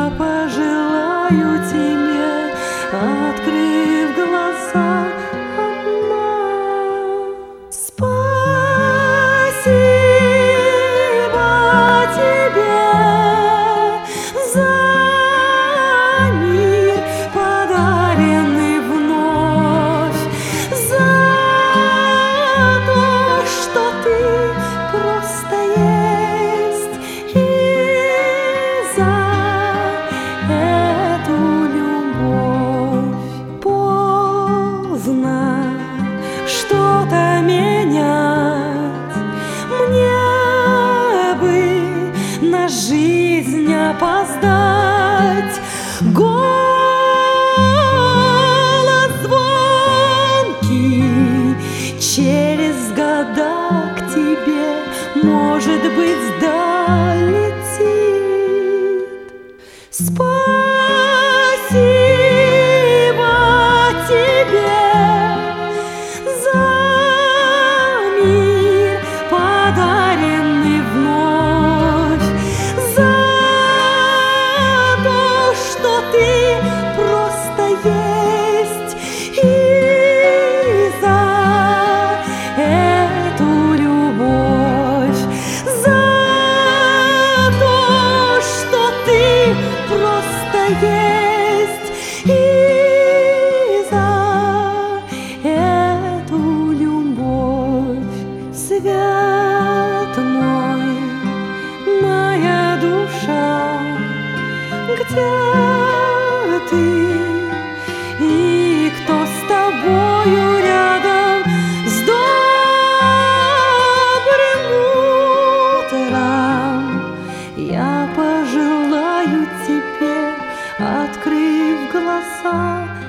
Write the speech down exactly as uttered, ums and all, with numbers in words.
я пожелаю тебе, открыв глаза, одна. Спасибо тебе за мир, подаренный вновь, за то, что ты просто есть, и за эту любовь. Поздно что-то менять, мне бы на жизнь опоздать. Голос звонкий через года к тебе, может быть, долетит. Спасибо тебе за мир, подаренный вновь, за то, что ты просто есть, и за эту любовь, за то, что ты просто есть, и за эту любовь. Свет мой, моя душа, где ты и кто с тобою рядом? С добрым утром я пожелаю тебе, открыв глаза,